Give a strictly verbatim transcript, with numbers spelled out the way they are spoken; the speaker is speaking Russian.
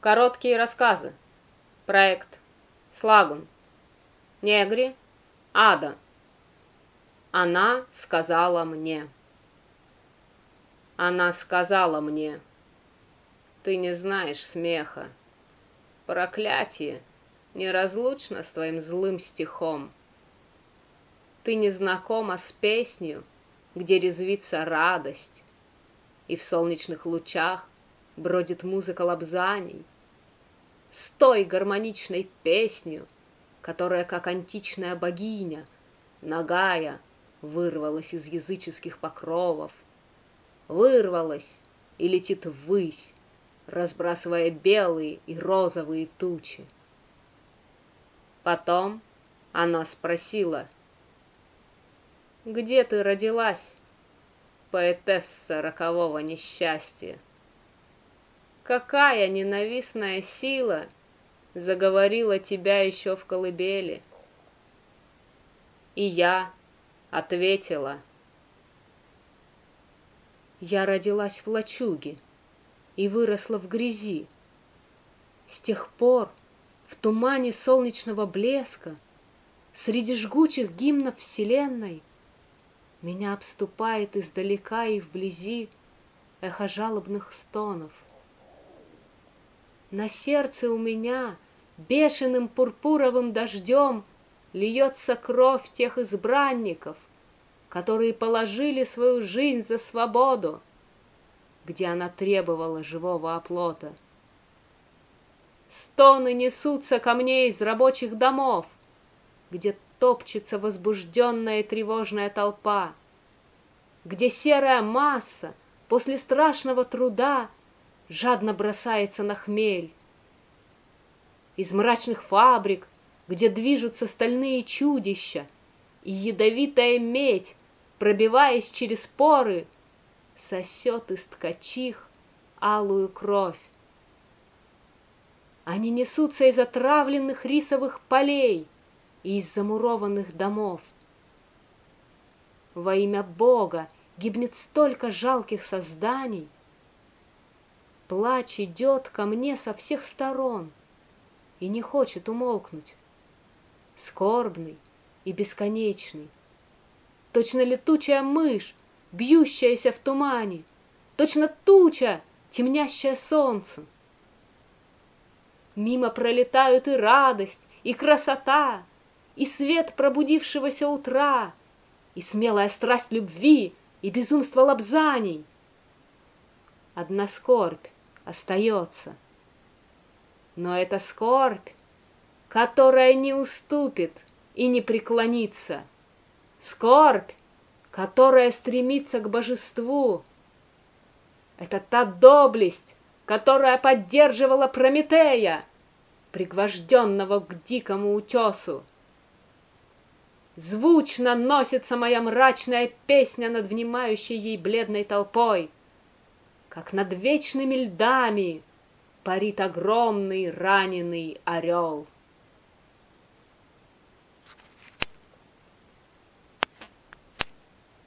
Короткие рассказы. Проект Слагун. Негри. Ада. Она сказала мне. Она сказала мне: ты не знаешь смеха. Проклятие неразлучно с твоим злым стихом. Ты не знакома с песнью, где резвится радость, и в солнечных лучах бродит музыка лобзаний, с той гармоничной песнью, которая, как античная богиня, нагая, вырвалась из языческих покровов, вырвалась и летит ввысь, разбрасывая белые и розовые тучи. Потом она спросила: где ты родилась, поэтесса рокового несчастья? Какая ненавистная сила заговорила тебя еще в колыбели? И я ответила: я родилась в лачуге и выросла в грязи. С тех пор в тумане солнечного блеска, среди жгучих гимнов вселенной, меня обступает издалека и вблизи эхо жалобных стонов. На сердце у меня бешеным пурпуровым дождем льется кровь тех избранников, которые положили свою жизнь за свободу, где она требовала живого оплота. Стоны несутся ко мне из рабочих домов, где топчется возбужденная и тревожная толпа, где серая масса после страшного труда жадно бросается на хмель. Из мрачных фабрик, где движутся стальные чудища, и ядовитая медь, пробиваясь через поры, сосет из ткачих алую кровь. Они несутся из отравленных рисовых полей и из замурованных домов. Во имя Бога гибнет столько жалких созданий. Плач идет ко мне со всех сторон и не хочет умолкнуть. Скорбный и бесконечный. Точно летучая мышь, бьющаяся в тумане, точно туча, темнящая солнцем. Мимо пролетают и радость, и красота, и свет пробудившегося утра, и смелая страсть любви, и безумство лобзаний. Одна скорбь остается. Но это скорбь, которая не уступит и не преклонится. Скорбь, которая стремится к божеству. Это та доблесть, которая поддерживала Прометея, пригвожденного к дикому утесу. Звучно носится моя мрачная песня над внимающей ей бледной толпой, как над вечными льдами парит огромный раненый орел.